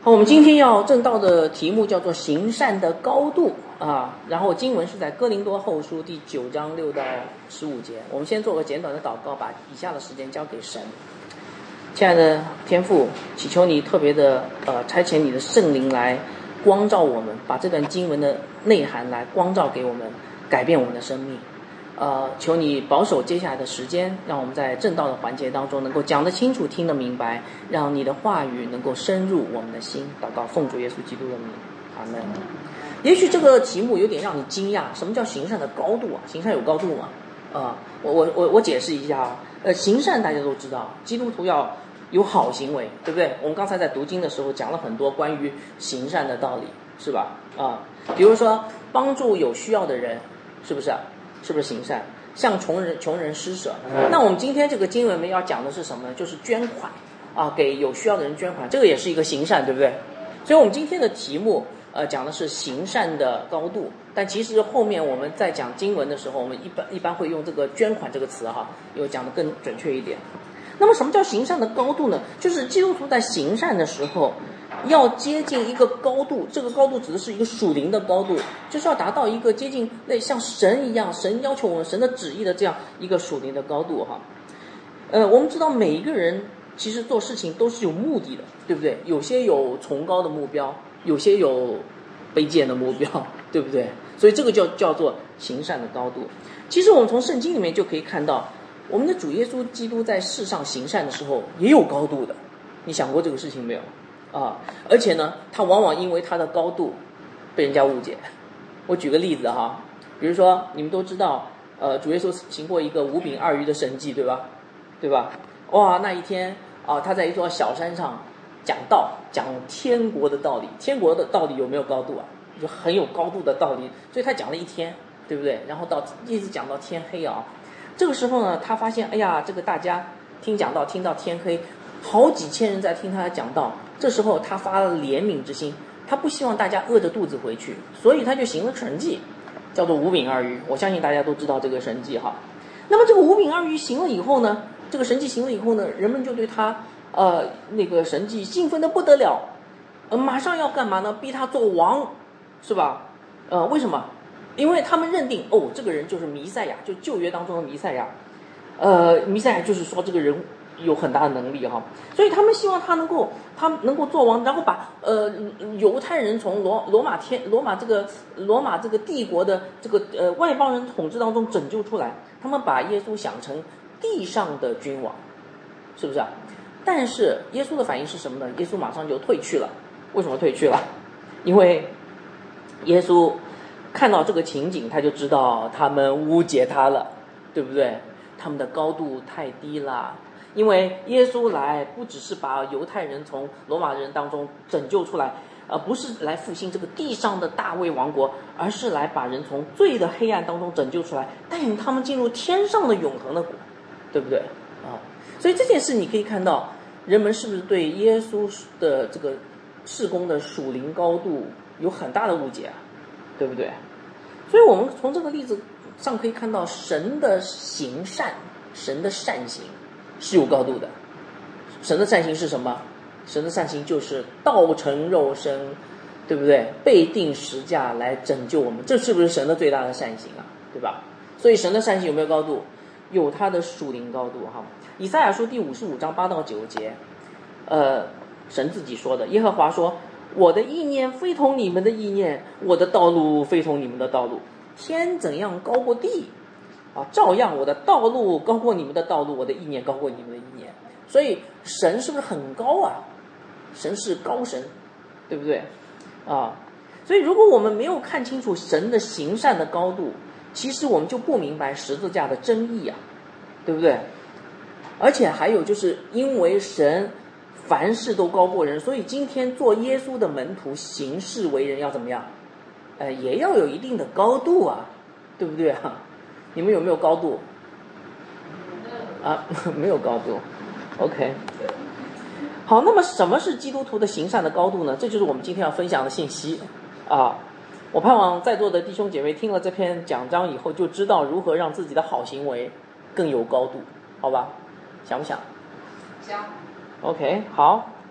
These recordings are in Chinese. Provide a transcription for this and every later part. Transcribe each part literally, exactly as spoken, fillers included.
好，我们今天要正道的题目叫做行善的高度啊，然后经文是在哥林多后书第九章六到十五节。我们先做个简短的祷告，把以下的时间交给神。亲爱的天父，祈求你特别的呃差遣你的圣灵来光照我们，把这段经文的内涵来光照给我们，改变我们的生命。呃，求你保守接下来的时间，让我们在正道的环节当中能够讲得清楚，听得明白，让你的话语能够深入我们的心。祷告奉主耶稣基督的名，阿门。也许这个题目有点让你惊讶，什么叫行善的高度啊？行善有高度吗？啊、呃，我我我我解释一下啊。呃，行善大家都知道，基督徒要有好行为，对不对？我们刚才在读经的时候讲了很多关于行善的道理，是吧？啊、呃，比如说帮助有需要的人，是不是啊？是不是行善？向穷人穷人施舍。那我们今天这个经文里面要讲的是什么呢？就是捐款啊，给有需要的人捐款，这个也是一个行善，对不对？所以我们今天的题目呃讲的是行善的高度，但其实后面我们在讲经文的时候，我们一般一般会用这个捐款这个词哈，又讲得更准确一点。那么什么叫行善的高度呢？就是基督徒在行善的时候要接近一个高度，这个高度指的是一个属灵的高度，就是要达到一个接近类像神一样，神要求我们神的旨意的这样一个属灵的高度哈。呃，我们知道每一个人其实做事情都是有目的的，对不对？有些有崇高的目标，有些有卑贱的目标，对不对？所以这个叫叫做行善的高度。其实我们从圣经里面就可以看到，我们的主耶稣基督在世上行善的时候也有高度的，你想过这个事情没有？啊，而且呢，他往往因为他的高度被人家误解。我举个例子哈，比如说你们都知道，呃，主耶稣行过一个五饼二鱼的神迹，对吧？对吧？哇，那一天啊，他在一座小山上讲道，讲天国的道理。天国的道理有没有高度啊？就很有高度的道理，所以他讲了一天，对不对？然后到一直讲到天黑啊。这个时候呢，他发现，哎呀，这个大家听讲道听到天黑，好几千人在听他讲道。这时候他发了怜悯之心，他不希望大家饿着肚子回去，所以他就行了神迹，叫做五饼二鱼。我相信大家都知道这个神迹哈。那么这个五饼二鱼行了以后呢，这个神迹行了以后呢，人们就对他呃那个神迹兴奋得不得了，呃马上要干嘛呢？逼他做王，是吧？呃为什么？因为他们认定哦，这个人就是弥赛亚，就旧约当中的弥赛亚。呃弥赛亚就是说这个人有很大的能力哈，所以他们希望他能够他能够做王，然后把呃犹太人从罗罗马天罗马这个罗马这个帝国的这个呃外邦人统治当中拯救出来。他们把耶稣想成地上的君王，是不是啊？但是耶稣的反应是什么呢？耶稣马上就退去了。为什么退去了？因为耶稣看到这个情景，他就知道他们误解他了，对不对？他们的高度太低了。因为耶稣来不只是把犹太人从罗马人当中拯救出来，呃，不是来复兴这个地上的大卫王国，而是来把人从罪的黑暗当中拯救出来，带领他们进入天上的永恒的国，对不对啊？所以这件事你可以看到，人们是不是对耶稣的这个事工的属灵高度有很大的误解啊？对不对？所以我们从这个例子上可以看到，神的行善，神的善行是有高度的。神的善行是什么？神的善行就是道成肉身，对不对？被钉十架来拯救我们，这是不是神的最大的善行啊？对吧？所以神的善行有没有高度？有它的属灵高度哈。以赛亚书第五十五章八到九节，呃，神自己说的，耶和华说：“我的意念非同你们的意念，我的道路非同你们的道路。天怎样高过地啊，照样我的道路高过你们的道路，我的意念高过你们的意念。”所以神是不是很高啊？神是高神，对不对啊？所以如果我们没有看清楚神的行善的高度，其实我们就不明白十字架的真义啊，对不对？而且还有就是因为神凡事都高过人，所以今天做耶稣的门徒行事为人要怎么样？呃，也要有一定的高度啊，对不对啊？你们有没有高度？啊，没有高度。OK。好，那么什么是基督徒的行善的高度呢？这就是我们今天要分享的信息啊！我盼望在座的弟兄姐妹听了这篇讲章以后，就知道如何让自己的好行为更有高度，好吧？想不想？ 想。 OK， 好。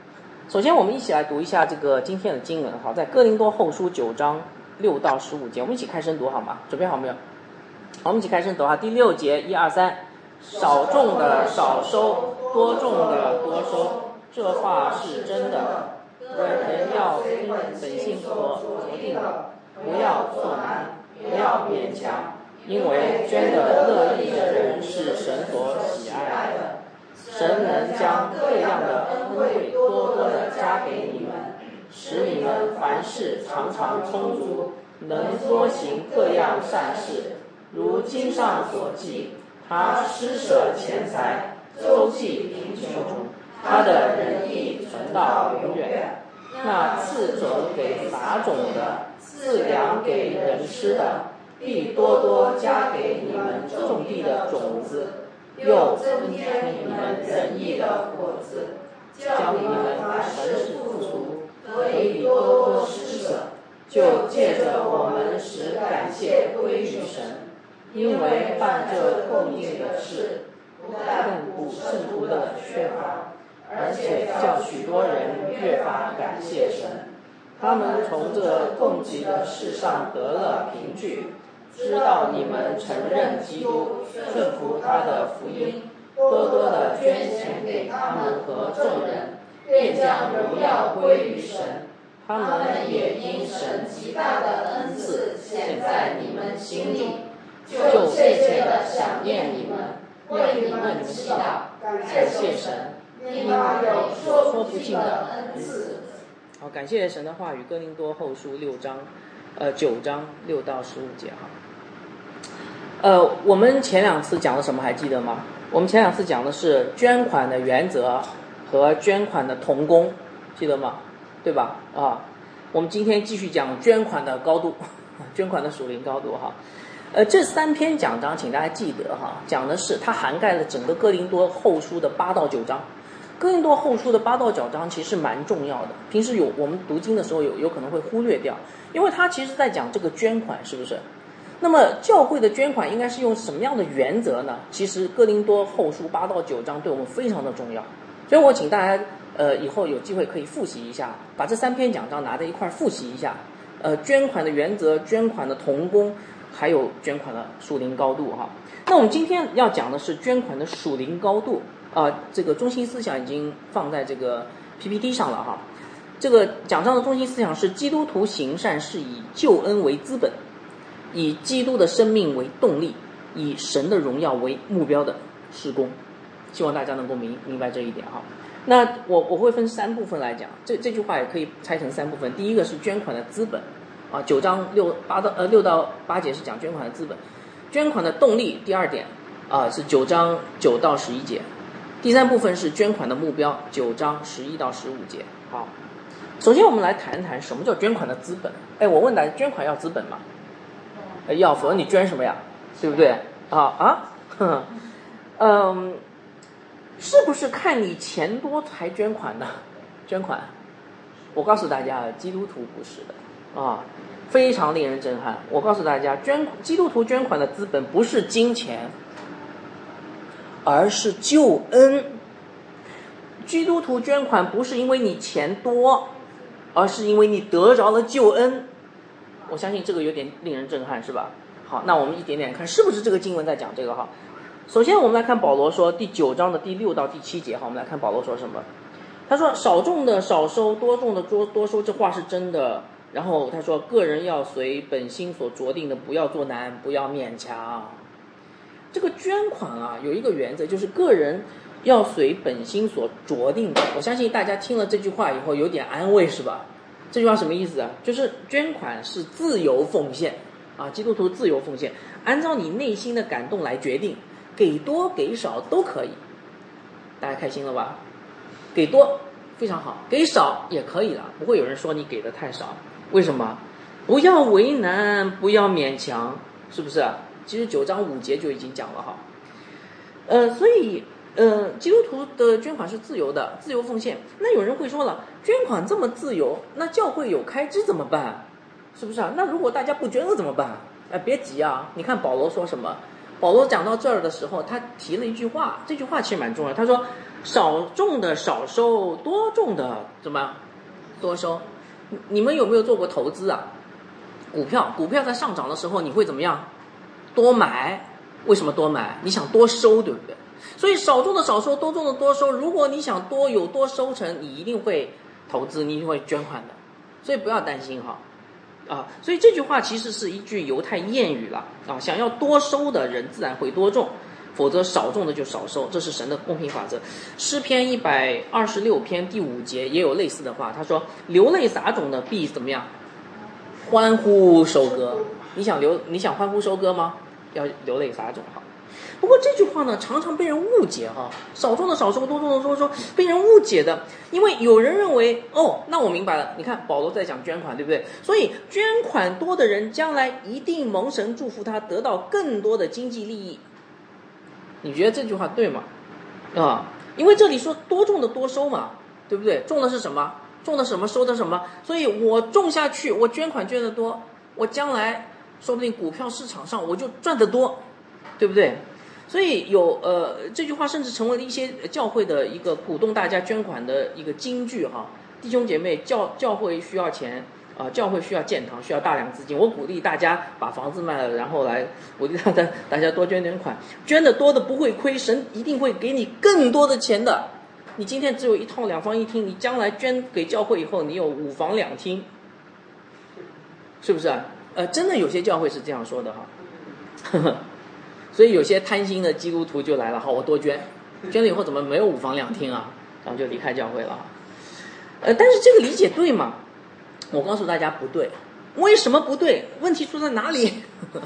首先，我们一起来读一下这个今天的经文。好，在哥林多后书九章六到十五节，我们一起开声读好吗？准备好没有？好，我们一起开声读啊。第六节，一二三，少种的少收，多种的多收，这话是真的。人要凭本性所决定的，不要做难，不要勉强，因为捐的乐意的人是神所喜爱的。神能将各样的恩惠多多的加给你们，使你们凡事常常充足，能多行各样善事。如经上所记，他施舍钱财，周济贫穷，他的仁义存到永远。那赐种给撒种的，赐粮给人吃的，必多多加给你们种地的种子，又增添你们仁义的果子，叫你们凡事富足，可以多多施舍。就借着我们使感谢归于神，因为办这供应的事，不但补圣徒的缺乏，而且叫许多人越发感谢神。他们从这供给的事上得了凭据，知道你们承认基督，顺服他的福音，多多的捐钱给他们和众人，便将荣耀归于神。他们也因神极大的恩赐显在你们心里，就切切的想念你们，为你们祈祷，感谢神，因为有说不尽的恩赐。好，感谢神的话语，哥林多后书六章，呃九章六到十五节哈。呃，我们前两次讲了什么还记得吗？我们前两次讲的是捐款的原则和捐款的同工，记得吗？对吧？啊，我们今天继续讲捐款的高度，捐款的属灵高度哈。呃，这三篇讲章，请大家记得哈，讲的是它涵盖了整个哥林多后书的八到九章。哥林多后书的八到九章其实蛮重要的，平时有我们读经的时候有有可能会忽略掉，因为它其实在讲这个捐款，是不是？那么教会的捐款应该是用什么样的原则呢？其实哥林多后书八到九章对我们非常的重要，所以我请大家呃以后有机会可以复习一下，把这三篇讲章拿在一块儿复习一下。呃，捐款的原则、捐款的同工，还有捐款的属灵高度哈。那我们今天要讲的是捐款的属灵高度啊、呃，这个中心思想已经放在这个 P P T 上了哈。这个讲章的中心思想是基督徒行善是以救恩为资本，以基督的生命为动力，以神的荣耀为目标的事工。希望大家能够明明白这一点哈。那我我会分三部分来讲，这这句话也可以拆成三部分。第一个是捐款的资本啊，九章六八到呃六到八节是讲捐款的资本，捐款的动力。第二点啊是九章九到十一节。第三部分是捐款的目标，九章十一到十五节。好，首先我们来谈谈什么叫捐款的资本。哎，我问大家，捐款要资本吗？哎，要，否则你捐什么呀？对不对？啊啊，呵嗯。是不是看你钱多才捐款的？捐款，我告诉大家，基督徒不是的啊，非常令人震撼。我告诉大家，捐基督徒捐款的资本不是金钱，而是救恩。基督徒捐款不是因为你钱多，而是因为你得着了救恩。我相信这个有点令人震撼，是吧？好，那我们一点点看，是不是这个经文在讲这个哈？首先我们来看保罗说第九章的第六到第七节哈，我们来看保罗说什么。他说少种的少收，多种的多多收，这话是真的。然后他说个人要随本心所酌定的，不要做难，不要勉强。这个捐款啊有一个原则，就是个人要随本心所酌定的。我相信大家听了这句话以后有点安慰，是吧？这句话什么意思啊？就是捐款是自由奉献啊，基督徒自由奉献，按照你内心的感动来决定，给多给少都可以。大家开心了吧？给多非常好，给少也可以了，不会有人说你给的太少。为什么？不要为难，不要勉强，是不是啊？其实九章五节就已经讲了哈。呃，所以呃，基督徒的捐款是自由的，自由奉献。那有人会说了，捐款这么自由，那教会有开支怎么办？是不是啊？那如果大家不捐了怎么办？哎，别急啊！你看保罗说什么？保罗讲到这儿的时候，他提了一句话，这句话其实蛮重要。他说：“ 少种的少收，多种的怎么多收？你们有没有做过投资啊？股票，股票在上涨的时候，你会怎么样？多买。为什么多买？你想多收，对不对？所以少种的少收，多种的多收。如果你想多有多收成，你一定会投资，你一定会捐款的。所以不要担心哈。啊，所以这句话其实是一句犹太谚语了啊，想要多收的人自然会多种，否则少种的就少收，这是神的公平法则。诗篇一百二十六篇第五节也有类似的话，他说流泪撒种的必怎么样？欢呼收割。你想流你想欢呼收割吗？要流泪撒种哈。不过这句话呢，常常被人误解哈，少种的少收，多种的多收，被人误解的。因为有人认为，哦，那我明白了，你看保罗在讲捐款，对不对？所以捐款多的人，将来一定蒙神祝福他，得到更多的经济利益。你觉得这句话对吗？啊，因为这里说多种的多收嘛，对不对？种的是什么？种的什么？收的什么？所以我种下去，我捐款捐得多，我将来说不定股票市场上我就赚得多，对不对？所以有呃这句话甚至成为了一些教会的一个鼓动大家捐款的一个金句哈。弟兄姐妹，教教会需要钱啊、呃，教会需要建堂，需要大量资金。我鼓励大家把房子卖了，然后来鼓励大家大家多捐点款，捐的多的不会亏，神一定会给你更多的钱的。你今天只有一套两房一厅，你将来捐给教会以后，你有五房两厅，是不是啊？呃，真的有些教会是这样说的哈。呵呵，所以有些贪心的基督徒就来了，好，我多捐，捐了以后怎么没有五房两厅啊？然后就离开教会了。呃，但是这个理解对吗？我告诉大家不对。为什么不对？问题出在哪里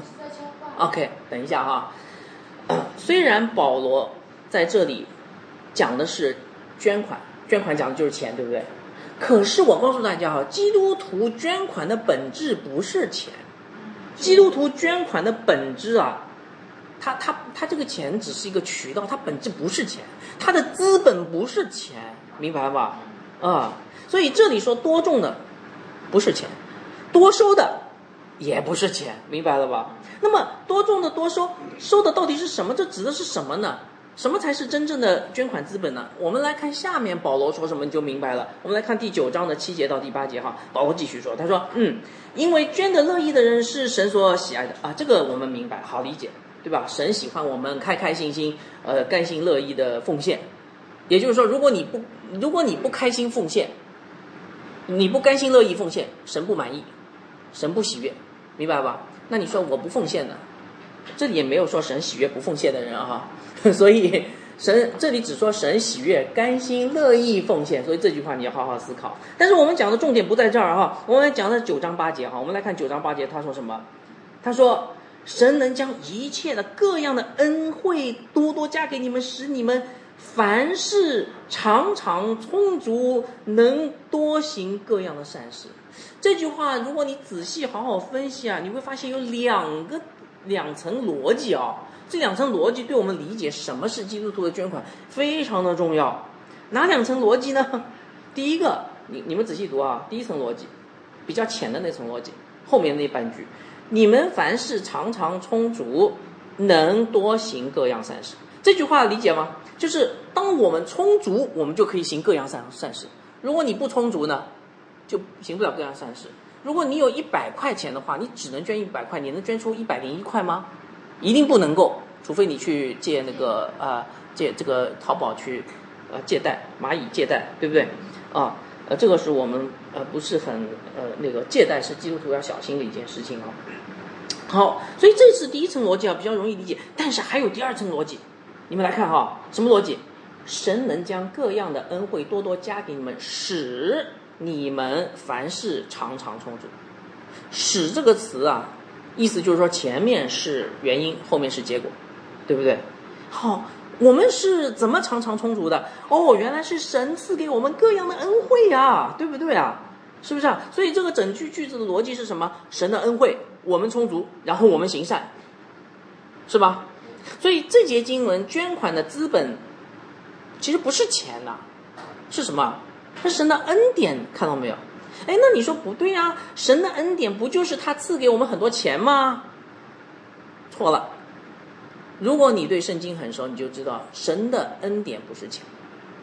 ？OK， 等一下哈。虽然保罗在这里讲的是捐款，捐款讲的就是钱，对不对？可是我告诉大家哈，基督徒捐款的本质不是钱。基督徒捐款的本质啊，他他他这个钱只是一个渠道，它本质不是钱，它的资本不是钱，明白吧？啊，所以这里说多种的不是钱，多收的也不是钱，明白了吧？那么多种的多收，收的到底是什么？这指的是什么呢？什么才是真正的捐款资本呢？我们来看下面保罗说什么你就明白了。我们来看第九章的七节到第八节哈，保罗继续说，他说嗯，因为捐的乐意的人是神所喜爱的啊，这个我们明白，好理解，对吧？神喜欢我们开开心心呃甘心乐意的奉献。也就是说，如果你不如果你不开心奉献，你不甘心乐意奉献，神不满意，神不喜悦，明白吧？那你说我不奉献呢？这里也没有说神喜悦不奉献的人啊，所以神这里只说神喜悦甘心乐意奉献，所以这句话你要好好思考。但是我们讲的重点不在这儿哈，我们讲的九章八节哈，我们来看九章八节他说什么？他说神能将一切的各样的恩惠多多加给你们，使你们凡事常常充足，能多行各样的善事。这句话如果你仔细好好分析啊，你会发现有两个两层逻辑啊。这两层逻辑对我们理解什么是基督徒的捐款非常的重要。哪两层逻辑呢？第一个，你你们仔细读啊，第一层逻辑比较浅的那层逻辑，后面那半句，你们凡事常常充足，能多行各样善事。这句话理解吗？就是当我们充足，我们就可以行各样善善事。如果你不充足呢，就行不了各样善事。如果你有一百块钱的话，你只能捐一百块，你能捐出一百零一块吗？一定不能够，除非你去借那个呃借这个淘宝去呃借贷，蚂蚁借贷，对不对？啊，呃，这个是我们呃不是很呃那个借贷是基督徒要小心的一件事情啊。好，所以这是第一层逻辑啊，比较容易理解。但是还有第二层逻辑，你们来看哈，什么逻辑？神能将各样的恩惠多多加给你们，使你们凡事常常充足。使这个词啊，意思就是说前面是原因，后面是结果，对不对？好，我们是怎么常常充足的？哦，原来是神赐给我们各样的恩惠啊，对不对啊？是不是啊？所以这个整句句子的逻辑是什么？神的恩惠，我们充足，然后我们行善，是吧？所以这节经文捐款的资本其实不是钱呐、啊，是什么？是神的恩典，看到没有？哎，那你说不对啊，神的恩典不就是他赐给我们很多钱吗？错了。如果你对圣经很熟，你就知道神的恩典不是钱，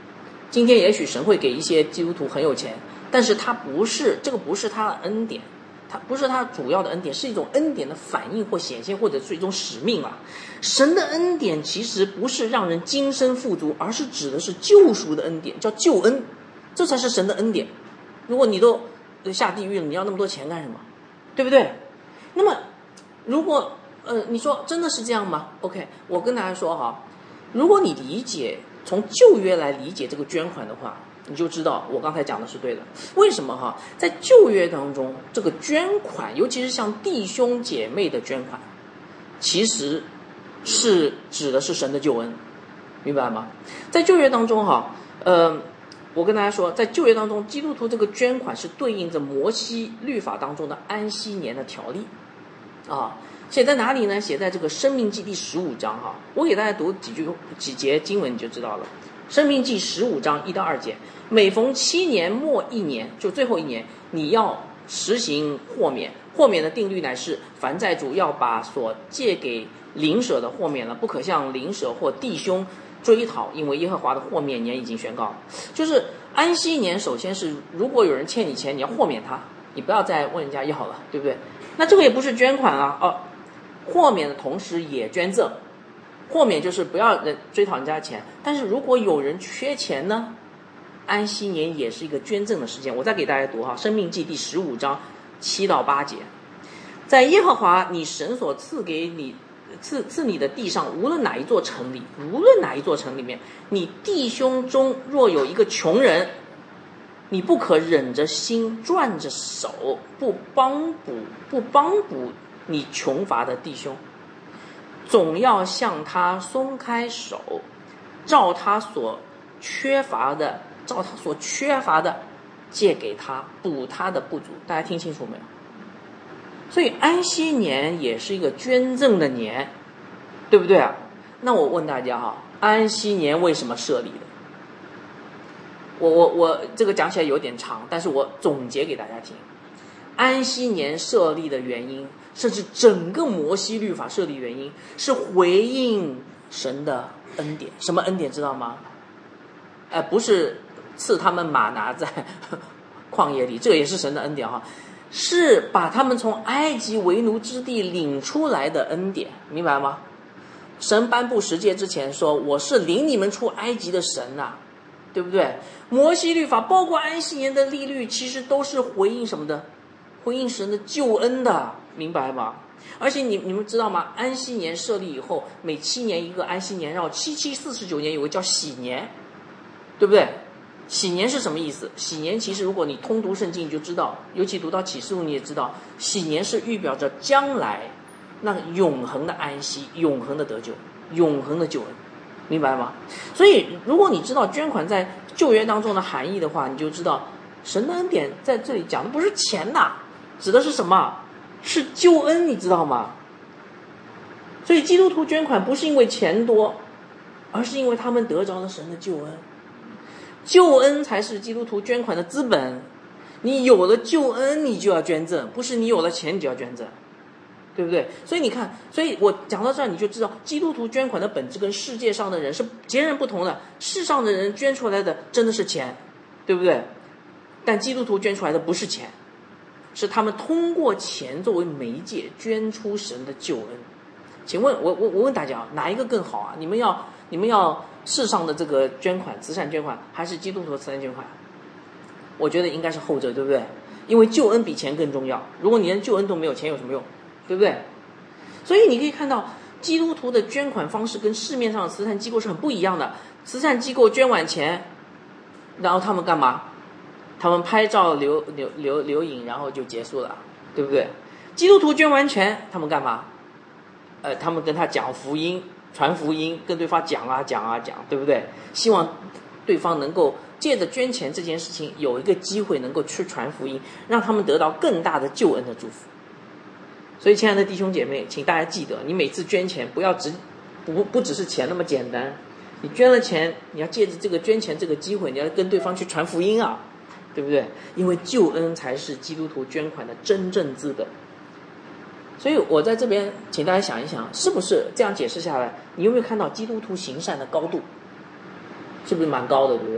今天也许神会给一些基督徒很有钱，但是他不是这个不是他的恩典，它不是他主要的恩典，是一种恩典的反应或显现，或者是一种使命啊。神的恩典其实不是让人今生富足，而是指的是救赎的恩典，叫救恩，这才是神的恩典。如果你都下地狱了，你要那么多钱干什么？对不对？那么如果呃你说真的是这样吗 ？OK， 我跟大家说哈，如果你理解从旧约来理解这个捐款的话，你就知道我刚才讲的是对的。为什么哈？在旧约当中，这个捐款，尤其是像弟兄姐妹的捐款，其实是指的是神的救恩，明白吗？在旧约当中哈，呃，我跟大家说，在旧约当中，基督徒这个捐款是对应着摩西律法当中的安息年的条例啊。写在哪里呢？写在这个申命记第十五章哈。我给大家读几句几节经文，你就知道了。申命记十五章一到二节，每逢七年末一年，就最后一年，你要实行豁免。豁免的定律乃是，凡债主要把所借给邻舍的豁免了，不可向邻舍或弟兄追讨，因为耶和华的豁免年已经宣告。就是安息年，首先是如果有人欠你钱，你要豁免他，你不要再问人家要了，对不对？那这个也不是捐款啊，哦，豁免的同时也捐赠。豁免就是不要人追讨人家钱，但是如果有人缺钱呢，安息年也是一个捐赠的时间。我再给大家读哈，申命记第十五章七到八节，在耶和华你神所赐给你赐赐你的地上，无论哪一座城里，无论哪一座城里面，你弟兄中若有一个穷人，你不可忍着心攥着手，不帮补不帮补你穷乏的弟兄，总要向他松开手，照他所缺乏的，照他所缺乏的借给他，补他的不足。大家听清楚没有？所以安息年也是一个捐赠的年，对不对啊？那我问大家哈，安息年为什么设立的？我我我这个讲起来有点长，但是我总结给大家听。安息年设立的原因，甚至整个摩西律法设立原因，是回应神的恩典。什么恩典知道吗？呃，不是赐他们玛拿在旷野里，这个也是神的恩典哈，是把他们从埃及为奴之地领出来的恩典，明白吗？神颁布十诫之前说，我是领你们出埃及的神呐、啊，对不对？摩西律法包括安息年的律律，其实都是回应什么的？回应神的救恩的，明白吗？而且你你们知道吗？安息年设立以后，每七年一个安息年，然后七七四十九年有个叫喜年，对不对？喜年是什么意思？喜年其实如果你通读圣经你就知道，尤其读到启示录你也知道，喜年是预表着将来那个永恒的安息，永恒的得救，永恒的救恩，明白吗？所以如果你知道捐款在旧约当中的含义的话，你就知道神的恩典在这里讲的不是钱呐，指的是什么？是救恩，你知道吗？所以基督徒捐款不是因为钱多，而是因为他们得着了神的救恩。救恩才是基督徒捐款的资本。你有了救恩，你就要捐赠，不是你有了钱你就要捐赠，对不对？所以你看，所以我讲到这儿，你就知道基督徒捐款的本质跟世界上的人是截然不同的。世上的人捐出来的真的是钱，对不对？但基督徒捐出来的不是钱，是他们通过钱作为媒介捐出神的救恩。请问我我我问大家，哪一个更好啊？你们要你们要世上的这个捐款，慈善捐款，还是基督徒的慈善捐款？我觉得应该是后者，对不对？因为救恩比钱更重要。如果你连救恩都没有，钱有什么用？对不对？所以你可以看到，基督徒的捐款方式跟市面上的慈善机构是很不一样的。慈善机构捐完钱，然后他们干嘛？他们拍照留留留留影，然后就结束了，对不对？基督徒捐完钱，他们干嘛？呃，他们跟他讲福音，传福音，跟对方讲啊讲啊讲，对不对？希望对方能够借着捐钱这件事情有一个机会能够去传福音，让他们得到更大的救恩的祝福。所以亲爱的弟兄姐妹，请大家记得，你每次捐钱不要只不不只是钱那么简单，你捐了钱，你要借着这个捐钱这个机会，你要跟对方去传福音啊，对不对？因为救恩才是基督徒捐款的真正资本。所以我在这边请大家想一想，是不是这样解释下来，你有没有看到基督徒行善的高度是不是蛮高的，对不对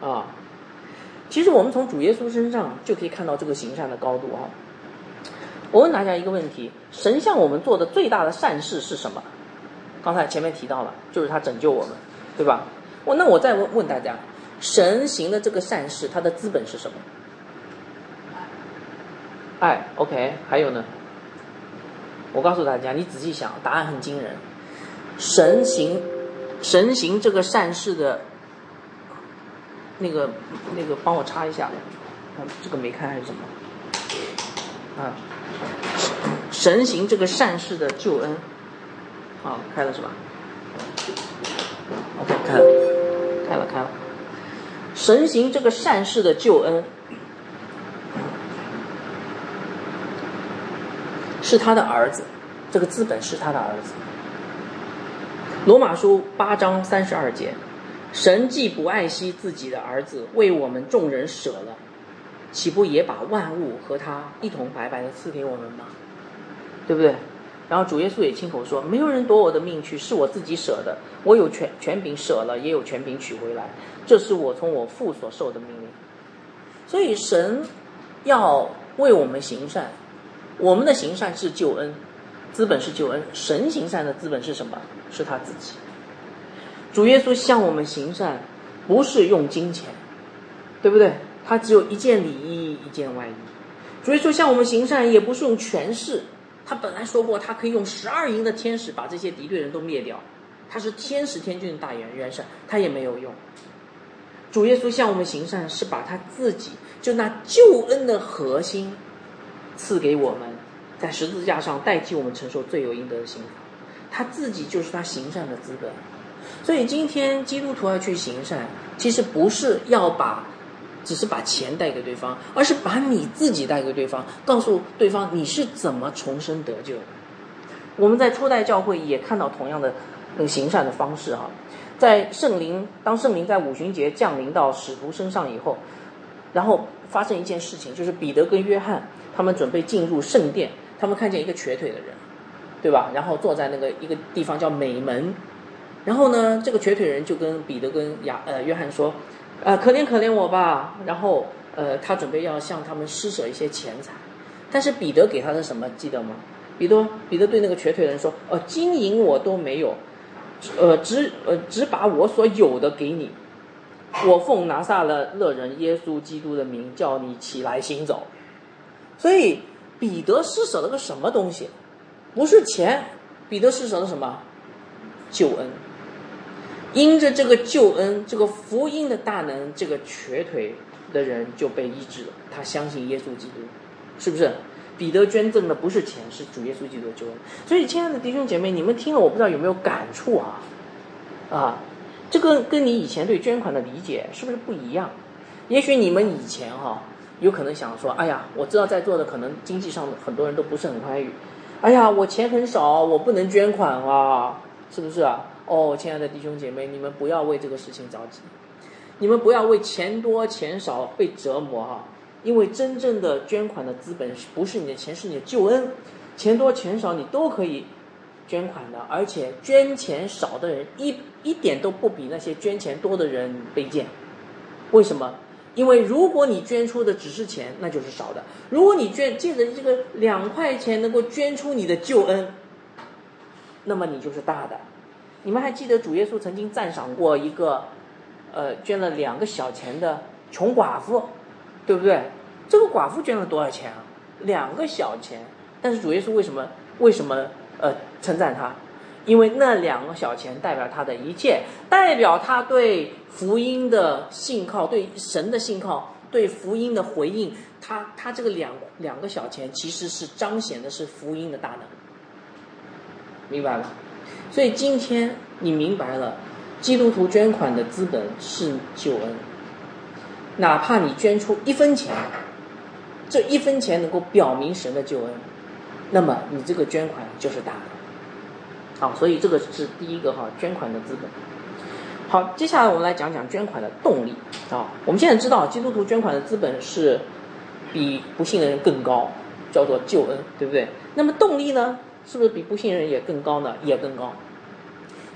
啊。其实我们从主耶稣身上就可以看到这个行善的高度哈。我问大家一个问题：神向我们做的最大的善事是什么？刚才前面提到了，就是他拯救我们，对吧？我那我再问问大家，神行的这个善事，它的资本是什么？爱 ，OK， 还有呢？我告诉大家，你仔细想，答案很惊人。神行，神行这个善事的，那个那个，帮我插一下，这个没开还是什么？啊，神行这个善事的救恩，啊，开了是吧 ？OK， 开了，开了，开了。神行这个善事的救恩，是他的儿子，这个资本是他的儿子。罗马书八章三十二节，神既不爱惜自己的儿子，为我们众人舍了，岂不也把万物和他一同白白的赐给我们吗？对不对？然后主耶稣也亲口说，没有人夺我的命去，是我自己舍的，我有权权柄舍了，也有权柄取回来，这是我从我父所受的命令。所以神要为我们行善，我们的行善是救恩，资本是救恩，神行善的资本是什么？是他自己。主耶稣向我们行善不是用金钱，对不对？他只有一件里衣一件外衣。主耶稣向我们行善也不是用权势，他本来说过他可以用十二营的天使把这些敌对人都灭掉，他是天使天军的大元帅，他也没有用。主耶稣向我们行善是把他自己，就那救恩的核心赐给我们，在十字架上代替我们承受罪有应得的刑罚，他自己就是他行善的资本。所以今天基督徒要去行善，其实不是要把只是把钱带给对方，而是把你自己带给对方，告诉对方你是怎么重生得救的。我们在初代教会也看到同样的那个行善的方式哈。在圣灵当圣灵在五旬节降临到使徒身上以后，然后发生一件事情，就是彼得跟约翰他们准备进入圣殿，他们看见一个瘸腿的人，对吧？然后坐在那个一个地方叫美门，然后呢，这个瘸腿人就跟彼得跟雅呃约翰说，呃可怜可怜我吧。然后呃他准备要向他们施舍一些钱财，但是彼得给他的什么记得吗？彼得彼得对那个瘸腿人说，呃金银我都没有，呃只呃只把我所有的给你，我奉拿撒勒人耶稣基督的名叫你起来行走。所以彼得施舍了个什么东西？不是钱，彼得施舍了什么？救恩。因着这个救恩，这个福音的大能，这个瘸腿的人就被医治了，他相信耶稣基督，是不是？彼得捐赠的不是钱，是主耶稣基督的救恩。所以亲爱的弟兄姐妹，你们听了我不知道有没有感触啊？啊，这个跟你以前对捐款的理解是不是不一样？也许你们以前哈、啊，有可能想说，哎呀，我知道在座的可能经济上很多人都不是很宽裕，哎呀，我钱很少，我不能捐款啊，是不是啊？哦，亲爱的弟兄姐妹，你们不要为这个事情着急，你们不要为钱多钱少被折磨哈、啊，因为真正的捐款的资本不是你的钱，是你的救恩。钱多钱少你都可以捐款的，而且捐钱少的人一一点都不比那些捐钱多的人卑贱。为什么？因为如果你捐出的只是钱，那就是少的；如果你捐借着这个两块钱能够捐出你的救恩，那么你就是大的。你们还记得主耶稣曾经赞赏过一个呃捐了两个小钱的穷寡妇，对不对？这个寡妇捐了多少钱啊？两个小钱。但是主耶稣为什么为什么呃称赞他？因为那两个小钱代表他的一切，代表他对福音的信靠，对神的信靠，对福音的回应。他他这个两两个小钱其实是彰显的是福音的大能，明白吗？所以今天你明白了，基督徒捐款的资本是救恩。哪怕你捐出一分钱，这一分钱能够表明神的救恩，那么你这个捐款就是大的。好，所以这个是第一个哈，捐款的资本。好，接下来我们来讲讲捐款的动力啊。我们现在知道，基督徒捐款的资本是比不信的人更高，叫做救恩，对不对？那么动力呢，是不是比不信人也更高呢？也更高。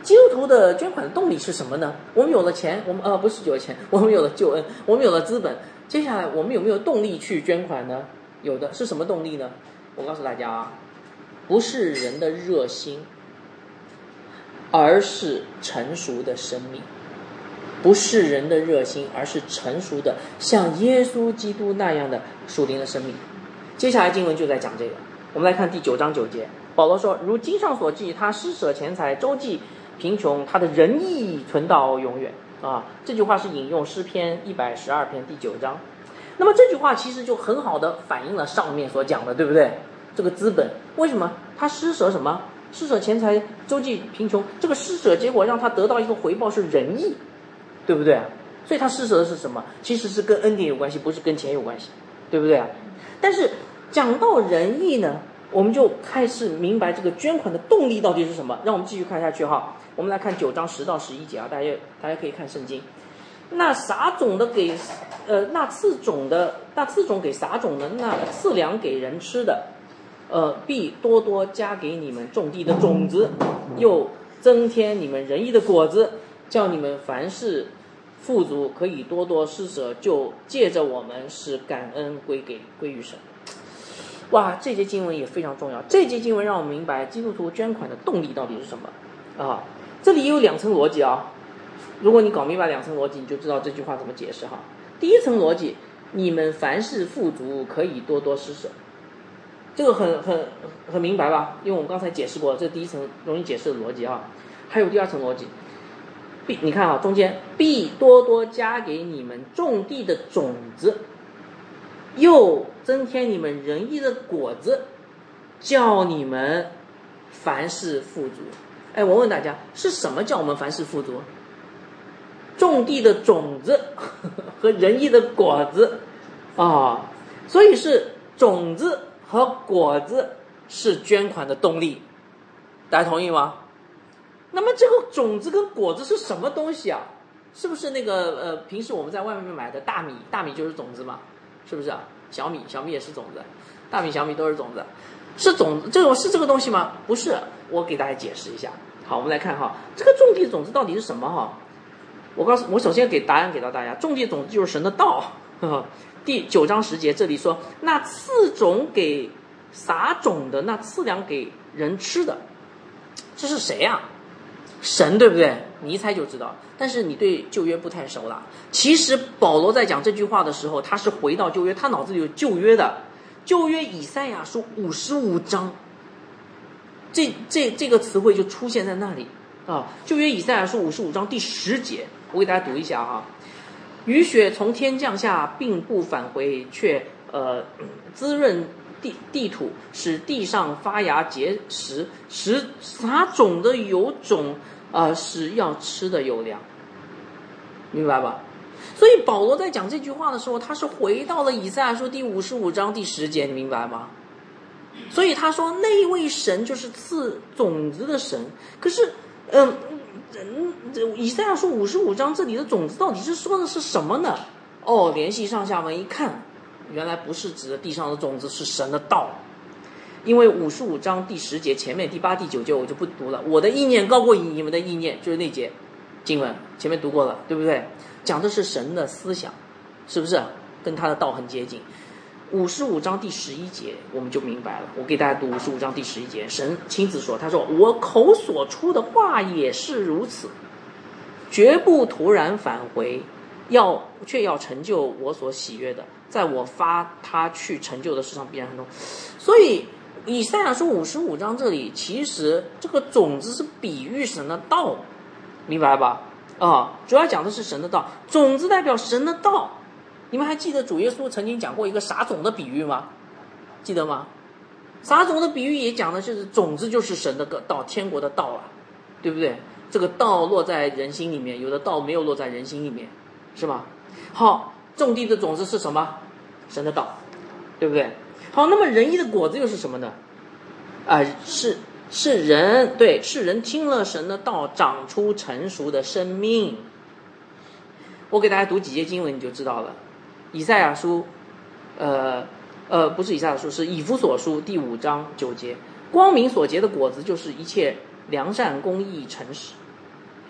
基督徒的捐款的动力是什么呢？我们有了钱，我们呃不是有了钱，我们有了救恩，我们有了资本。接下来我们有没有动力去捐款呢？有的。是什么动力呢？我告诉大家啊，不是人的热心，而是成熟的生命。不是人的热心，而是成熟的像耶稣基督那样的属灵的生命。接下来经文就在讲这个，我们来看第九章九节，保罗说：如经上所记，他施舍钱财，周济贫穷，他的仁义存到永远。啊，这句话是引用诗篇一百十二篇第九章。那么这句话其实就很好的反映了上面所讲的，对不对？这个资本为什么他施舍什么？施舍钱财，周济贫穷，这个施舍结果让他得到一个回报是仁义，对不对啊？所以他施舍的是什么？其实是跟恩典有关系，不是跟钱有关系，对不对啊？但是讲到仁义呢，我们就开始明白这个捐款的动力到底是什么。让我们继续看下去哈。我们来看九章十到十一节啊，大家大家可以看圣经。那撒种的给呃，那赐种的那赐种给撒种的，那赐粮给人吃的，呃，必多多加给你们种地的种子，又增添你们仁义的果子，叫你们凡事富足，可以多多施舍，就借着我们使感恩归给归于神。哇，这节经文也非常重要。这节经文让我们明白基督徒捐款的动力到底是什么啊？这里有两层逻辑啊。如果你搞明白两层逻辑，你就知道这句话怎么解释哈。第一层逻辑，你们凡事富足，可以多多施舍，这个很很很明白吧？因为我们刚才解释过，这第一层容易解释的逻辑啊。还有第二层逻辑，必你看啊，中间必多多加给你们种地的种子，又增添你们仁义的果子，叫你们凡事富足。哎，我问大家，是什么叫我们凡事富足？种地的种子和仁义的果子啊，所以是种子和果子是捐款的动力，大家同意吗？那么这个种子跟果子是什么东西啊？是不是那个呃，平时我们在外面买的大米，大米就是种子嘛，是不是啊？小米，小米也是种子，大米、小米都是种子，是种子，这种是这个东西吗？不是，我给大家解释一下。好，我们来看哈，这个种地的种子到底是什么哈？我告诉我首先给答案给到大家，种地的种子就是神的道。呵呵，第九章十节这里说，那赐种给撒种的，那赐粮给人吃的，这是谁啊？神，对不对？你一猜就知道。但是你对旧约不太熟了。其实保罗在讲这句话的时候，他是回到旧约，他脑子里有旧约的。旧约以赛亚书五十五章，这这这个词汇就出现在那里啊。旧约以赛亚书五十五章第十节，我给大家读一下啊。雨雪从天降下，并不返回，却呃滋润地地土，使地上发芽结实，使撒种的有种，呃，使要吃的有粮，明白吧？所以保罗在讲这句话的时候，他是回到了以赛亚书第五十五章第十节，你明白吗？所以他说那一位神就是赐种子的神。可是，嗯、呃，以赛亚书五十五章这里的种子到底是说的是什么呢？哦，联系上下文一看，原来不是指的地上的种子，是神的道。因为五十五章第十节前面第八、第九节我就不读了。我的意念高过你们的意念，就是那节经文，前面读过了，对不对？讲的是神的思想，是不是跟他的道很接近？五十五章第十一节我们就明白了。我给大家读五十五章第十一节，神亲自说，他说我口所出的话也是如此，绝不突然返回，要却要成就我所喜悦的，在我发他去成就的事上必然很多。所以以赛亚书五十五章这里，其实这个种子是比喻神的道，明白吧？啊，主要讲的是神的道，种子代表神的道。你们还记得主耶稣曾经讲过一个撒种的比喻吗？记得吗？撒种的比喻也讲的是种子就是神的道，天国的道啊，对不对？这个道落在人心里面，有的道没有落在人心里面，是吗？好，种地的种子是什么？神的道，对不对？好，那么仁义的果子又是什么呢？啊、呃，是是人，对，是人听了神的道，长出成熟的生命。我给大家读几节经文，你就知道了。以赛亚书，呃呃，不是以赛亚书，是以弗所书第五章九节，光明所结的果子就是一切良善、公义、诚实。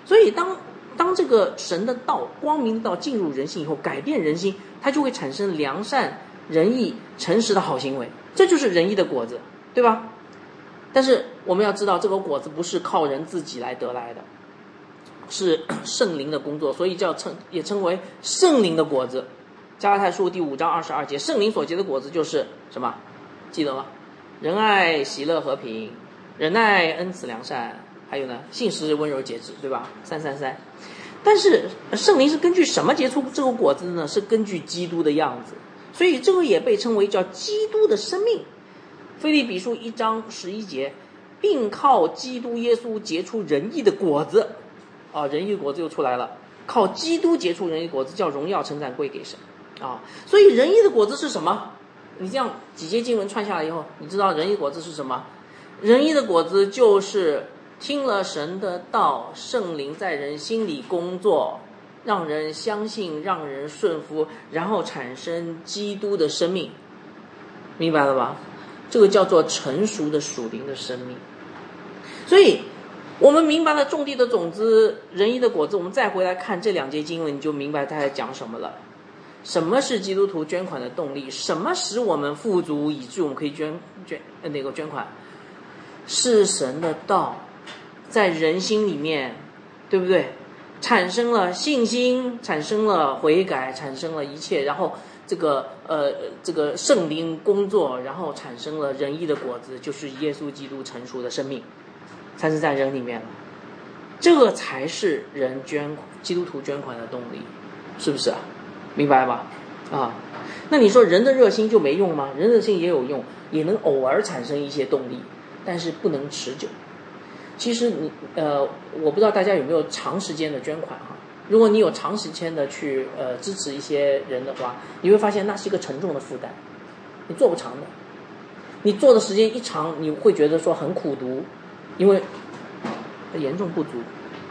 所以当当这个神的道、光明的道进入人心以后，改变人心，它就会产生良善、仁义、诚实的好行为，这就是仁义的果子，对吧？但是我们要知道，这个果子不是靠人自己来得来的，是圣灵的工作，所以叫称也称为圣灵的果子。加拉太书第五章二十二节，圣灵所结的果子就是什么？记得吗？仁爱、喜乐、和平、忍耐、恩慈、良善，还有呢，信实、温柔、节制，对吧？三三三。但是圣灵是根据什么结出这个果子呢？是根据基督的样子，所以这个也被称为叫基督的生命。腓立比书一章十一节，并靠基督耶稣结出仁义的果子，啊，仁义的果子又出来了。靠基督结出仁义的果子，叫荣耀称赞归给神，啊，所以仁义的果子是什么？你这样几节经文串下来以后，你知道仁义的果子是什么？仁义的果子就是听了神的道，圣灵在人心里工作，让人相信，让人顺服，然后产生基督的生命，明白了吧？这个叫做成熟的属灵的生命。所以我们明白了种地的种子、仁义的果子，我们再回来看这两节经文，你就明白他在讲什么了。什么是基督徒捐款的动力？什么使我们富足以致我们可以捐捐那个捐款？是神的道在人心里面，对不对？产生了信心，产生了悔改，产生了一切，然后这个呃这个圣灵工作，然后产生了仁义的果子，就是耶稣基督成熟的生命，才是在人里面了。这个才是人捐基督徒捐款的动力，是不是啊？明白吧？啊，那你说人的热心就没用吗？人的热心也有用，也能偶尔产生一些动力，但是不能持久。其实你呃，我不知道大家有没有长时间的捐款哈。如果你有长时间的去呃支持一些人的话，你会发现那是一个沉重的负担，你做不长的。你做的时间一长，你会觉得说很苦读，因为严重不足。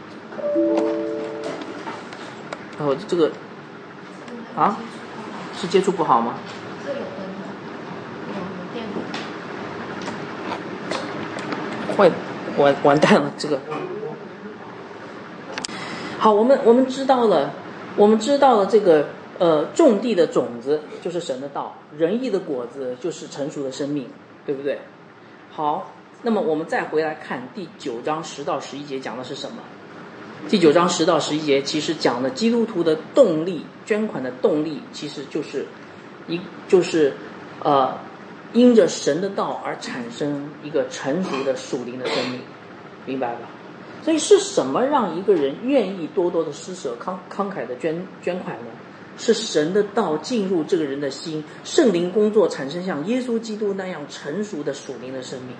然后这个啊，是接触不好吗？ 这有灯有电坏，完完蛋了，这个。好，我们我们知道了，我们知道了这个呃种地的种子就是神的道，仁义的果子就是成熟的生命，对不对？好，那么我们再回来看第九章十到十一节讲的是什么？第九章十到十一节其实讲的基督徒的动力，捐款的动力其实就是一就是呃因着神的道而产生一个成熟的属灵的生命，明白吧？所以是什么让一个人愿意多多的施舍、慷慷慨的捐捐款呢？是神的道进入这个人的心，圣灵工作产生像耶稣基督那样成熟的属灵的生命。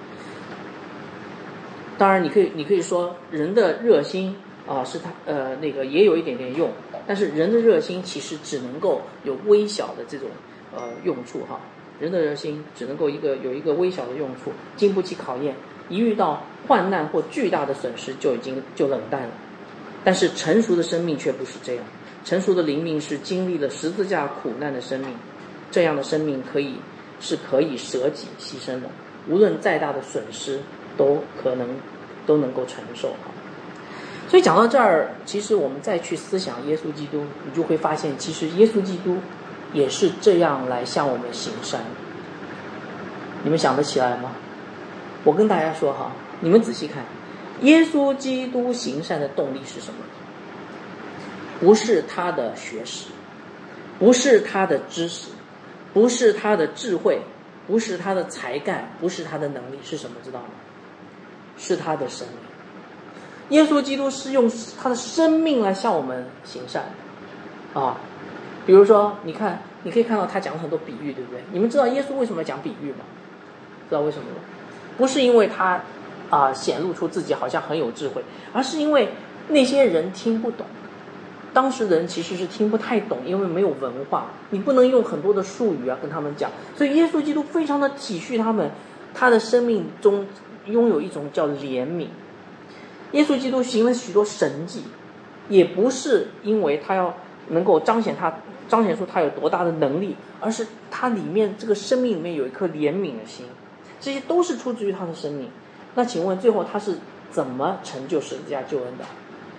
当然你可以你可以说人的热心啊、呃、是他呃那个也有一点点用，但是人的热心其实只能够有微小的这种呃用处哈。人的热心只能够一个有一个微小的用处，经不起考验，一遇到患难或巨大的损失就已经就冷淡了。但是成熟的生命却不是这样，成熟的灵命是经历了十字架苦难的生命，这样的生命可以是可以舍己牺牲的，无论再大的损失都可能都能够承受。所以讲到这儿，其实我们再去思想耶稣基督，你就会发现其实耶稣基督也是这样来向我们行善。你们想得起来吗？我跟大家说哈，你们仔细看，耶稣基督行善的动力是什么？不是他的学识，不是他的知识，不是他的智慧，不是他的才干，不是他的能力，是什么知道吗？是他的生命。耶稣基督是用他的生命来向我们行善啊。比如说你看，你可以看到他讲了很多比喻，对不对？你们知道耶稣为什么要讲比喻吗？知道为什么吗？不是因为他啊、呃、显露出自己好像很有智慧，而是因为那些人听不懂，当时的人其实是听不太懂，因为没有文化，你不能用很多的术语啊跟他们讲，所以耶稣基督非常的体恤他们，他的生命中拥有一种叫怜悯。耶稣基督行了许多神迹，也不是因为他要能够彰显他彰显出他有多大的能力，而是他里面这个生命里面有一颗怜悯的心，这些都是出自于他的生命。那请问最后他是怎么成就十字架救恩的？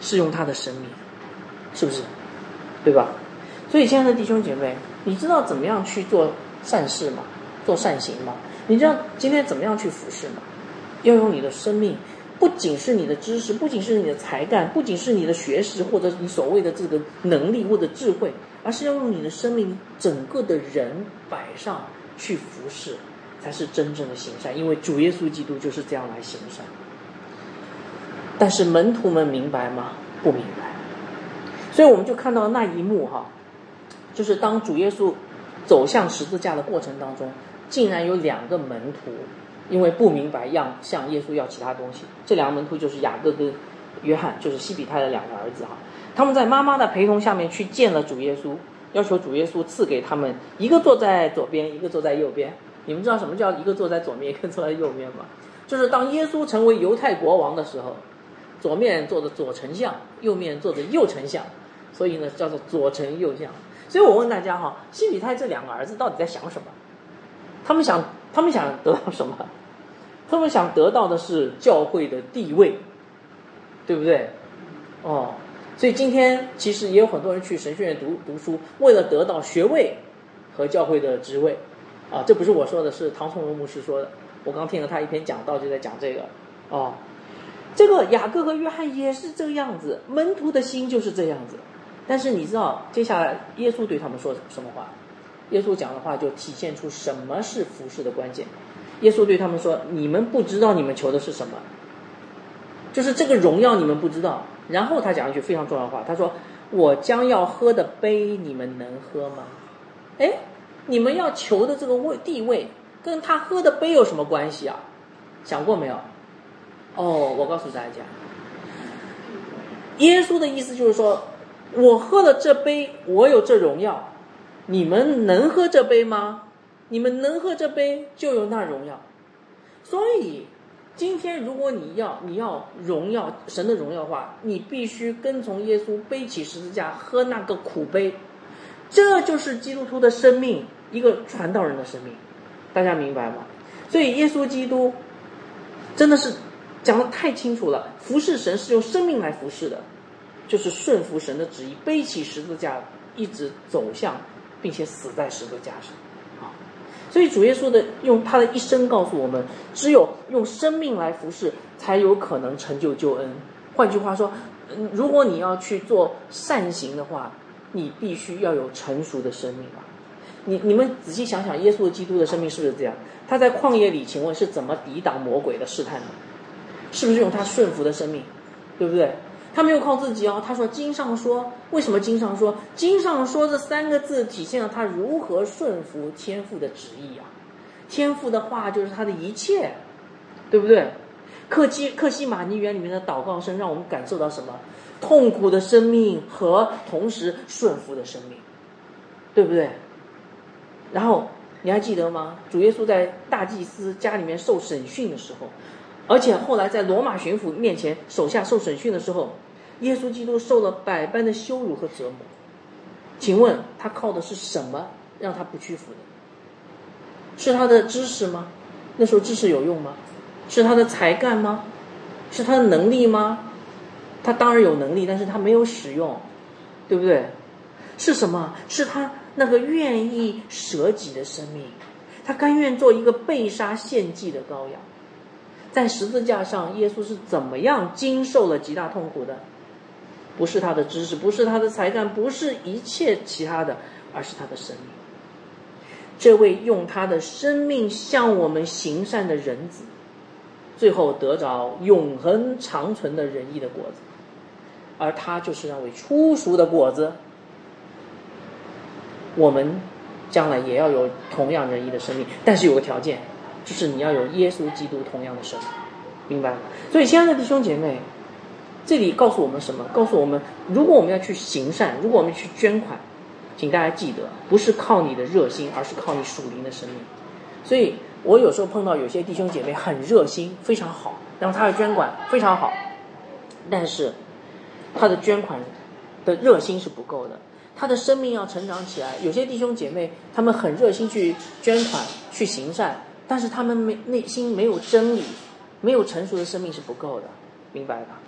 是用他的生命，是不是？对吧？所以亲爱的弟兄姐妹，你知道怎么样去做善事吗？做善行吗？你知道今天怎么样去服侍吗？要用你的生命，不仅是你的知识，不仅是你的才干，不仅是你的学识，或者你所谓的这个能力或者智慧，而是要用你的生命整个的人摆上去服侍，才是真正的行善。因为主耶稣基督就是这样来行善。但是门徒们明白吗？不明白。所以我们就看到那一幕哈，就是当主耶稣走向十字架的过程当中，竟然有两个门徒因为不明白要向耶稣要其他东西，这两个门徒就是雅各跟约翰，就是西比泰的两个儿子哈。他们在妈妈的陪同下面去见了主耶稣，要求主耶稣赐给他们一个坐在左边，一个坐在右边。你们知道什么叫一个坐在左面，一个坐在右边吗？就是当耶稣成为犹太国王的时候，左面坐着左丞相，右面坐着右丞相，所以呢叫做左丞右相。所以我问大家哈，西比泰这两个儿子到底在想什么？他们想他们想得到什么？他们想得到的是教会的地位，对不对？哦，所以今天其实也有很多人去神学院读读书，为了得到学位和教会的职位啊，这不是我说的，是唐崇荣牧师说的。我刚听了他一篇讲道，就在讲这个哦。这个雅各和约翰也是这个样子，门徒的心就是这样子。但是你知道接下来耶稣对他们说什么话？耶稣讲的话就体现出什么是服事的关键。耶稣对他们说，你们不知道你们求的是什么，就是这个荣耀你们不知道。然后他讲一句非常重要的话，他说，我将要喝的杯你们能喝吗？诶，你们要求的这个位地位跟他喝的杯有什么关系啊？想过没有？哦，我告诉大家，耶稣的意思就是说，我喝了这杯，我有这荣耀，你们能喝这杯吗？你们能喝这杯，就有那荣耀。所以今天如果你要你要荣耀神的荣耀的话，你必须跟从耶稣背起十字架，喝那个苦杯。这就是基督徒的生命，一个传道人的生命，大家明白吗？所以耶稣基督真的是讲得太清楚了，服侍神是用生命来服侍的，就是顺服神的旨意，背起十字架一直走向并且死在十字架上啊！所以主耶稣的用他的一生告诉我们，只有用生命来服侍，才有可能成就救恩。换句话说，如果你要去做善行的话，你必须要有成熟的生命啊！你你们仔细想想，耶稣基督的生命是不是这样？他在旷野里，请问是怎么抵挡魔鬼的试探的？是不是用他顺服的生命？对不对？他没有靠自己哦。他说经上说，为什么经上说？经上说这三个字体现了他如何顺服天父的旨意啊。天父的话就是他的一切，对不对？克西克西马尼园里面的祷告声让我们感受到什么？痛苦的生命和同时顺服的生命，对不对？然后你还记得吗？主耶稣在大祭司家里面受审讯的时候，而且后来在罗马巡抚面前手下受审讯的时候，耶稣基督受了百般的羞辱和折磨。请问他靠的是什么让他不屈服的？是他的知识吗？那时候知识有用吗？是他的才干吗？是他的能力吗？他当然有能力，但是他没有使用，对不对？是什么？是他那个愿意舍己的生命，他甘愿做一个被杀献祭的羔羊。在十字架上，耶稣是怎么样经受了极大痛苦的？不是他的知识，不是他的才干，不是一切其他的，而是他的生命。这位用他的生命向我们行善的人子，最后得着永恒长存的仁义的果子，而他就是那位初熟的果子。我们将来也要有同样仁义的生命，但是有个条件，就是你要有耶稣基督同样的生命，明白吗？所以亲爱的弟兄姐妹，这里告诉我们什么？告诉我们，如果我们要去行善，如果我们去捐款，请大家记得，不是靠你的热心，而是靠你属灵的生命。所以我有时候碰到有些弟兄姐妹很热心，非常好，然后他的捐款非常好，但是他的捐款的热心是不够的，他的生命要成长起来。有些弟兄姐妹他们很热心去捐款去行善，但是他们没内心没有真理，没有成熟的生命是不够的，明白吧？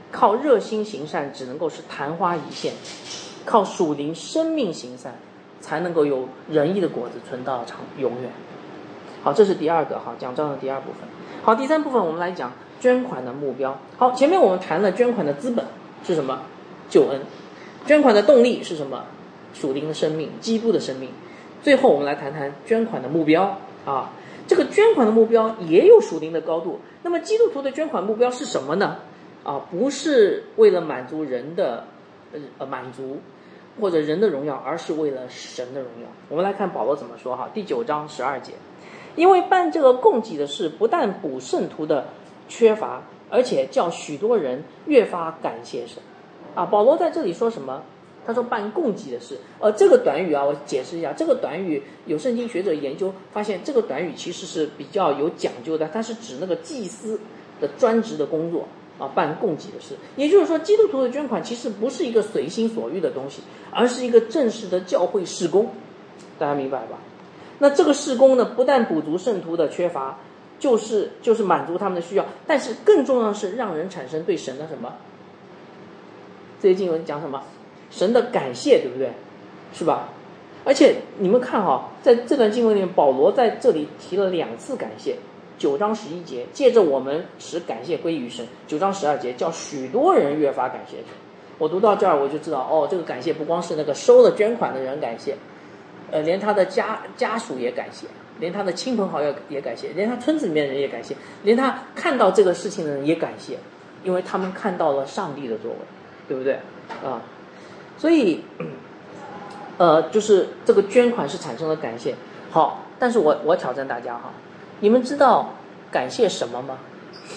靠热心行善只能够是昙花一现，靠属灵生命行善才能够有仁义的果子存到长永远。好，这是第二个，好，讲章的第二部分。好，第三部分我们来讲捐款的目标。好，前面我们谈了捐款的资本是什么？救恩。捐款的动力是什么？属灵的生命，基督的生命。最后我们来谈谈捐款的目标啊。这个捐款的目标也有属灵的高度。那么基督徒的捐款目标是什么呢？啊，不是为了满足人的呃满足或者人的荣耀，而是为了神的荣耀。我们来看保罗怎么说哈，第九章十二节，因为办这个供给的事，不但补圣徒的缺乏，而且叫许多人越发感谢神。啊，保罗在这里说什么？他说办供给的事，呃，这个短语啊，我解释一下，这个短语有圣经学者研究发现，这个短语其实是比较有讲究的，它是指那个祭司的专职的工作啊，办供给的事。也就是说，基督徒的捐款其实不是一个随心所欲的东西，而是一个正式的教会事工，大家明白吧？那这个事工呢，不但补足圣徒的缺乏，就是就是满足他们的需要，但是更重要的是让人产生对神的什么？这些经文讲什么？神的感谢，对不对？是吧？而且你们看哈，在这段经文里面，保罗在这里提了两次感谢。九章十一节，借着我们使感谢归于神；九章十二节，叫许多人越发感谢神。我读到这儿，我就知道，哦，这个感谢不光是那个收了捐款的人感谢，呃，连他的家家属也感谢，连他的亲朋好友也感谢，连他村子里面的人也感谢，连他看到这个事情的人也感谢，因为他们看到了上帝的作为，对不对？啊。所以呃就是这个捐款是产生了感谢。好，但是我我挑战大家哈，你们知道感谢什么吗？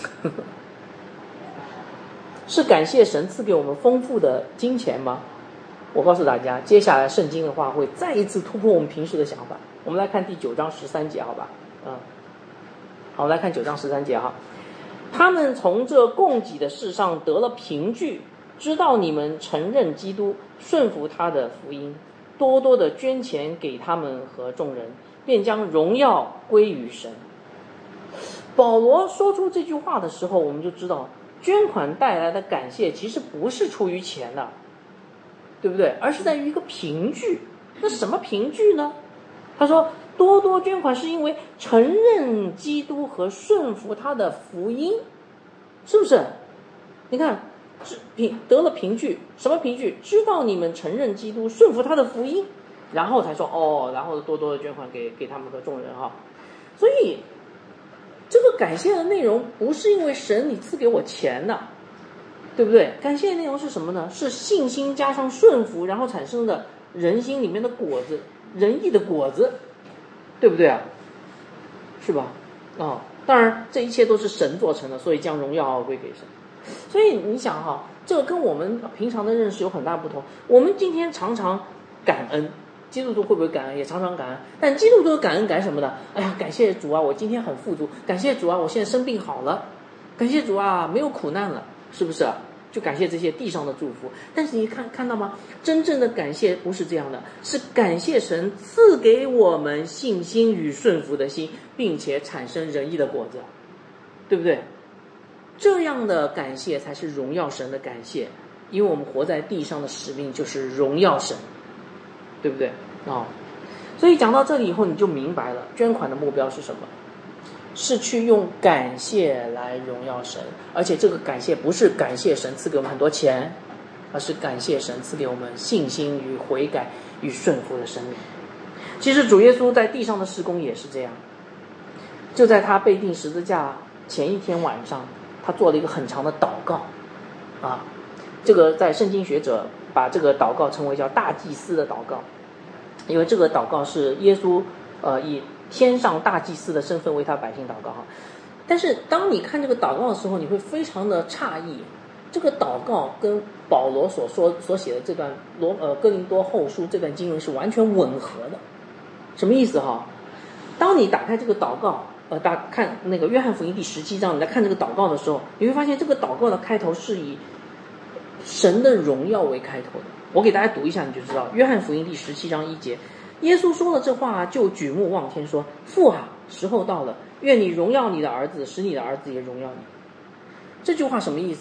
是感谢神赐给我们丰富的金钱吗？我告诉大家，接下来圣经的话会再一次突破我们平时的想法。我们来看第九章十三节，好吧？嗯，好，我们来看九章十三节哈。他们从这供给的事上得了凭据，知道你们承认基督，顺服他的福音，多多的捐钱给他们和众人，便将荣耀归于神。保罗说出这句话的时候，我们就知道捐款带来的感谢其实不是出于钱的，对不对？而是在于一个凭据。那什么凭据呢？他说多多捐款是因为承认基督和顺服他的福音，是不是？你看得了凭据，什么凭据？知道你们承认基督，顺服他的福音，然后才说哦，然后多多的捐款给给他们和众人哈。所以这个感谢的内容不是因为神你赐给我钱的，对不对？感谢的内容是什么呢？是信心加上顺服，然后产生的人心里面的果子，仁义的果子，对不对啊？是吧？哦，当然这一切都是神做成的，所以将荣耀归给神。所以你想哈，这个跟我们平常的认识有很大不同。我们今天常常感恩，基督徒会不会感恩？也常常感恩。但基督徒的感恩感什么的？哎呀，感谢主啊，我今天很富足；感谢主啊，我现在生病好了；感谢主啊，没有苦难了，是不是？就感谢这些地上的祝福。但是你看看到吗？真正的感谢不是这样的，是感谢神赐给我们信心与顺服的心，并且产生仁义的果子，对不对？这样的感谢才是荣耀神的感谢，因为我们活在地上的使命就是荣耀神，对不对？哦，所以讲到这里以后，你就明白了捐款的目标是什么，是去用感谢来荣耀神，而且这个感谢不是感谢神赐给我们很多钱，而是感谢神赐给我们信心与悔改与顺服的生命。其实主耶稣在地上的事工也是这样，就在他被钉十字架前一天晚上，他做了一个很长的祷告啊，这个在圣经学者把这个祷告称为叫大祭司的祷告，因为这个祷告是耶稣呃以天上大祭司的身份为他百姓祷告哈。但是当你看这个祷告的时候，你会非常的诧异，这个祷告跟保罗所说所写的这段罗呃哥林多后书这段经文是完全吻合的。什么意思哈？当你打开这个祷告呃，大看那个约翰福音第十七章，你在看这个祷告的时候，你会发现这个祷告的开头是以神的荣耀为开头的。我给大家读一下你就知道，约翰福音第十七章一节，耶稣说了这话，就举目望天说，父啊，时候到了，愿你荣耀你的儿子，使你的儿子也荣耀你。这句话什么意思？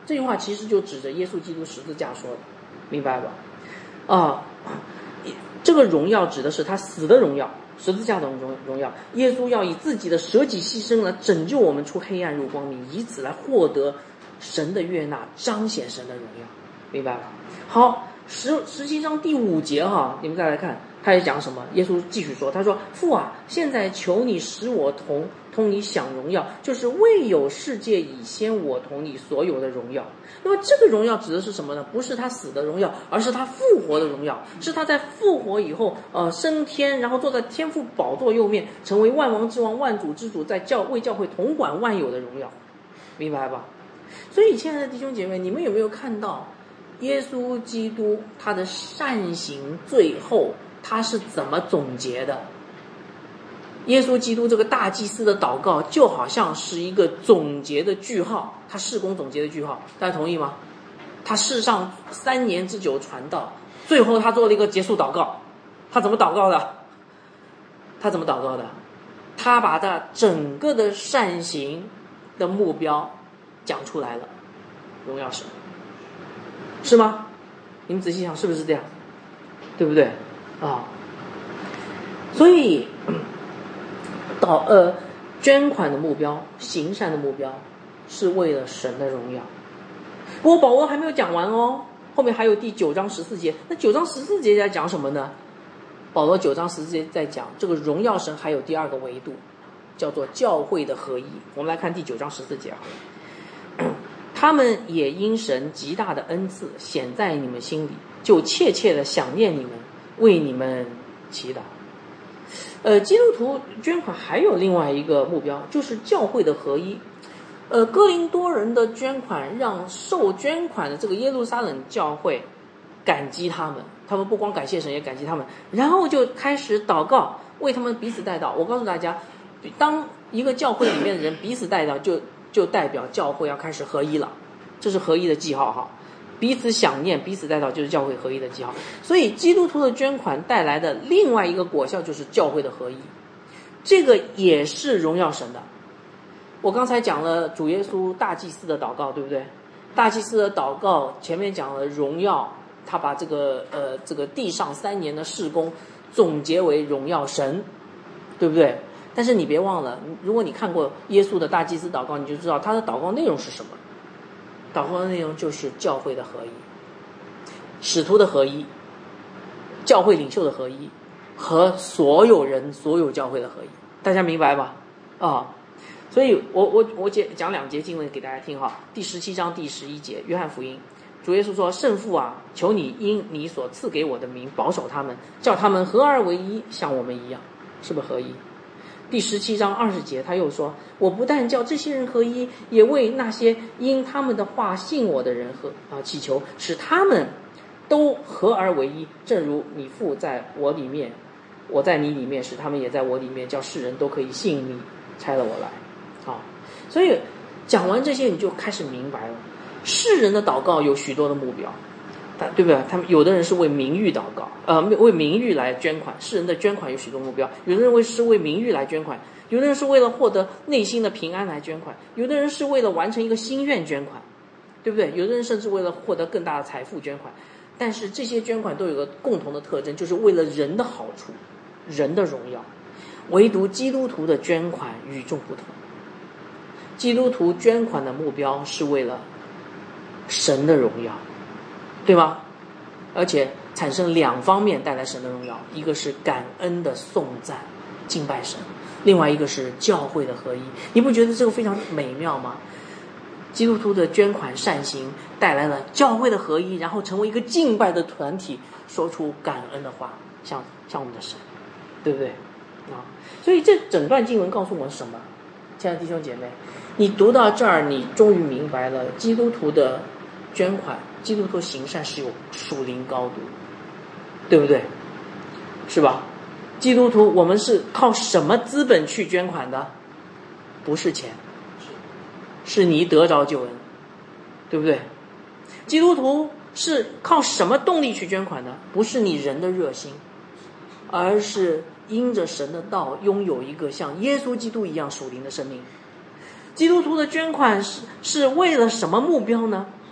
这句话其实就指着耶稣基督十字架说的，明白吧？啊，这个荣耀指的是他死的荣耀，十字架的荣荣耀。耶稣要以自己的舍己牺牲来拯救我们出黑暗入光明，以此来获得神的悦纳，彰显神的荣耀，明白吧？好，十十七章第五节哈，你们再来看，他在讲什么？耶稣继续说，他说：“父啊，现在求你使我同同你享荣耀，就是未有世界以先，我同你所有的荣耀。”那么这个荣耀指的是什么呢？不是他死的荣耀，而是他复活的荣耀，是他在复活以后，呃，升天，然后坐在天父宝座右面，成为万王之王、万主之主，在教为教会统管万有的荣耀，明白吧？所以，亲爱的弟兄姐妹，你们有没有看到耶稣基督他的善行最后他是怎么总结的？耶稣基督这个大祭司的祷告就好像是一个总结的句号，他事工总结的句号，大家同意吗？他世上三年之久传道，最后他做了一个结束祷告。他怎么祷告的？他怎么祷告的？他把他整个的善行的目标讲出来了，荣耀神，是吗？你们仔细想，是不是这样？对不对啊？所以祷呃捐款的目标，行善的目标，是为了神的荣耀。不过保罗还没有讲完哦，后面还有第九章十四节。那九章十四节在讲什么呢？保罗九章十四节在讲这个荣耀神还有第二个维度，叫做教会的合一。我们来看第九章十四节啊。他们也因神极大的恩赐显在你们心里，就切切的想念你们，为你们祈祷。呃，基督徒捐款还有另外一个目标，就是教会的合一。呃，哥林多人的捐款让受捐款的这个耶路撒冷教会感激他们，他们不光感谢神，也感激他们，然后就开始祷告，为他们彼此代祷。我告诉大家，当一个教会里面的人彼此代祷，就就代表教会要开始合一了，这是合一的记号哈。彼此想念，彼此代祷，就是教会合一的记号。所以基督徒的捐款带来的另外一个果效就是教会的合一，这个也是荣耀神的。我刚才讲了主耶稣大祭司的祷告，对不对？大祭司的祷告前面讲了荣耀，他把这个呃这个地上三年的事工总结为荣耀神，对不对？但是你别忘了，如果你看过耶稣的大祭司祷告，你就知道他的祷告内容是什么。祷告的内容就是教会的合一，使徒的合一，教会领袖的合一，和所有人所有教会的合一。大家明白吧？啊，所以我我我讲两节经文给大家听哈。第十七章第十一节，约翰福音，主耶稣说：“圣父啊，求你因你所赐给我的名保守他们，叫他们合而为一，像我们一样。”是不是合一？第十七章二十节，他又说：“我不但叫这些人合一，也为那些因他们的话信我的人和啊祈求，使他们都合而为一，正如你父在我里面，我在你里面，使他们也在我里面，叫世人都可以信你差了我来。”啊，所以讲完这些，你就开始明白了，世人的祷告有许多的目标。对不对？他们有的人是为名誉祷告，呃，为名誉来捐款。世人的捐款有许多目标，有的人为是为名誉来捐款，有的人是为了获得内心的平安来捐款，有的人是为了完成一个心愿捐款，对不对？有的人甚至为了获得更大的财富捐款。但是这些捐款都有个共同的特征，就是为了人的好处，人的荣耀。唯独基督徒的捐款与众不同，基督徒捐款的目标是为了神的荣耀，对吗？而且产生两方面带来神的荣耀，一个是感恩的颂赞敬拜神，另外一个是教会的合一。你不觉得这个非常美妙吗？基督徒的捐款善行带来了教会的合一，然后成为一个敬拜的团体，说出感恩的话，像像我们的神，对不对啊？所以这整段经文告诉我们什么？亲爱的弟兄姐妹，你读到这儿，你终于明白了基督徒的捐款，基督徒行善是有属灵高度，对不对？是吧？基督徒我们是靠什么资本去捐款的？不是钱，是你得着救恩，对不对？基督徒是靠什么动力去捐款的？不是你人的热心，而是因着神的道拥有一个像耶稣基督一样属灵的生命。基督徒的捐款是是为了什么目标呢？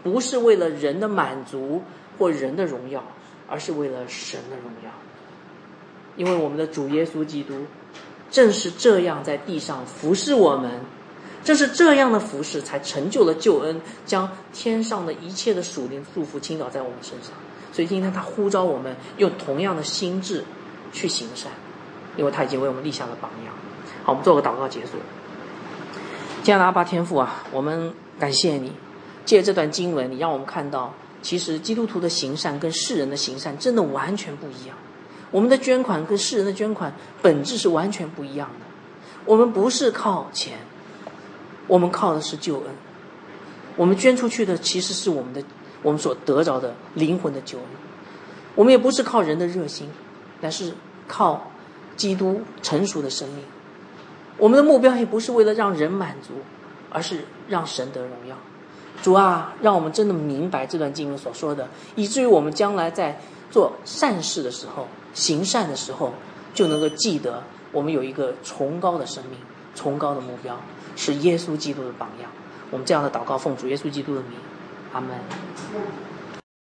不是为了人的满足或人的荣耀，而是为了神的荣耀。因为我们的主耶稣基督正是这样在地上服侍我们，正是这样的服侍才成就了救恩，将天上的一切的属灵祝福倾倒在我们身上。所以今天他呼召我们用同样的心志去行善，因为他已经为我们立下了榜样。好，我们做个祷告结束。亲爱的阿爸天父啊，我们感谢你，借这段经文，你让我们看到，其实基督徒的行善跟世人的行善真的完全不一样。我们的捐款跟世人的捐款本质是完全不一样的。我们不是靠钱，我们靠的是救恩。我们捐出去的其实是我们的我们所得着的灵魂的救恩。我们也不是靠人的热心，乃是靠基督成熟的生命。我们的目标也不是为了让人满足，而是让神得荣耀。主啊，让我们真的明白这段经文所说的，以至于我们将来在做善事的时候，行善的时候，就能够记得我们有一个崇高的生命，崇高的目标，是耶稣基督的榜样。我们这样的祷告奉主耶稣基督的名，阿们。